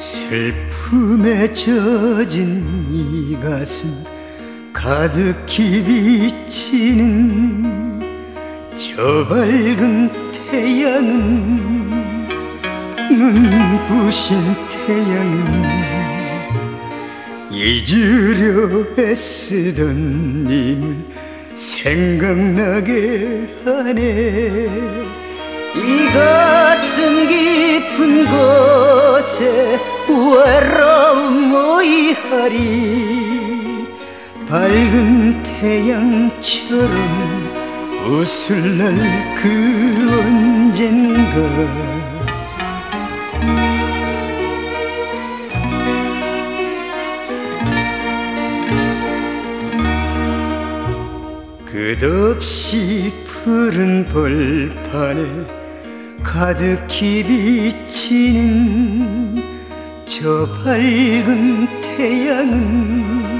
슬픔에 젖은 이 가슴 가득히 비치는 저 밝은 태양은, 눈부신 태양은 잊으려 애쓰던 님을 생각나게 하네. 이 가슴 깊은 곳에 외로움 모이하리. 밝은 태양처럼 웃을 날 그 언젠가. 끝없이 푸른 벌판에 가득히 비치는 저 밝은 태양은,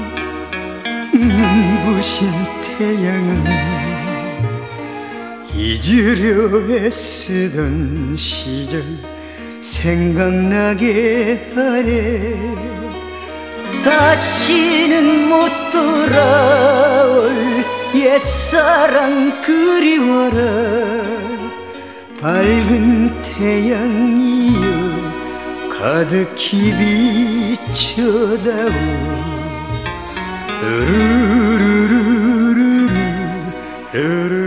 눈부신 태양은 잊으려 애쓰던 시절 생각나게 하네. 다시는 못 돌아올 옛사랑 그리워라. 밝은 태양이여 가득히 비춰다오. 으르르르르르